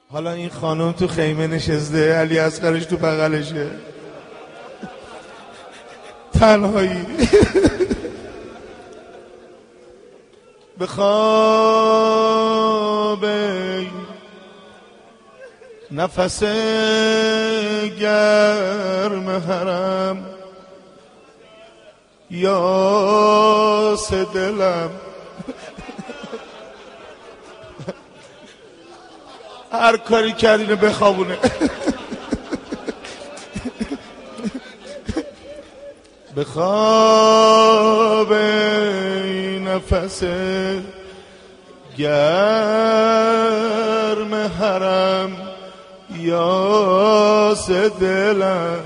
حالا این خانم تو خیمه نشسته، علی اصغرش تو بغلشه، تنهایی. به خواب نفس گرم حرم یاس دلم، هر کاری کرد اینو بخوابونه. به خواب نفس گرم حرم یاس دلم،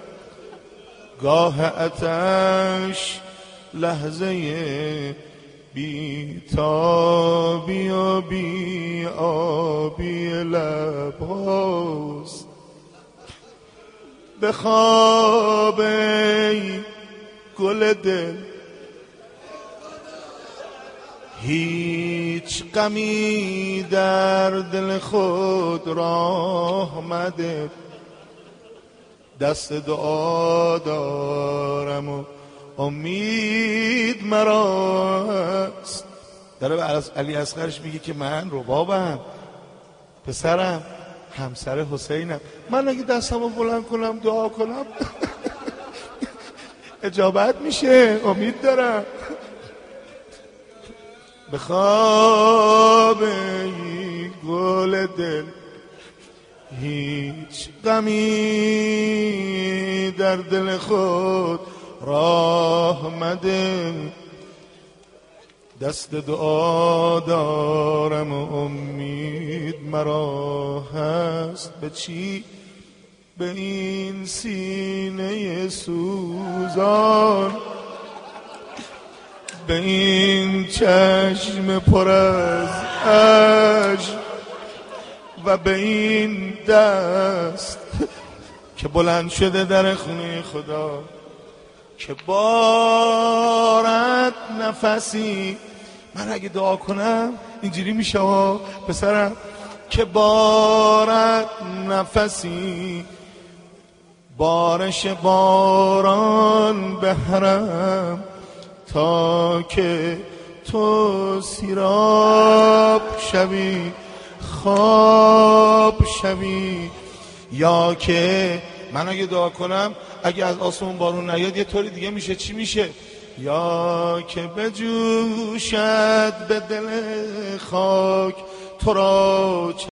گاه آتش لحظه بی تابی و بی آبی لبهاست. به خواب گل دل هیچ غمی در دل خود راه مده، دست دعا دارم و امید مرا است. داره به علی اصغرش میگه که من ربابم، پسرم، همسر حسینم، من اگه دستمو بلند کنم دعا کنم اجابت میشه، امید دارم. به خواب گل دل هیچ غمی در دل خود راه مده، دست دعا دارم و امید مرا هست. به چی؟ به این سینه سوزان، به این چشم پر از اشک و به این دست که بلند شده در خونه خدا، که بارد نفسی. من اگه دعا کنم اینجوری میشه ها پسرم، که بارد نفسی، بارش باران به حرم، تا که تو سیراب شوی خواب شوی. یا که من اگه دعا کنم اگه از آسمون بارون نیاد یه طوری دیگه میشه، چی میشه؟ یا که بجوشد به دل خاک تو را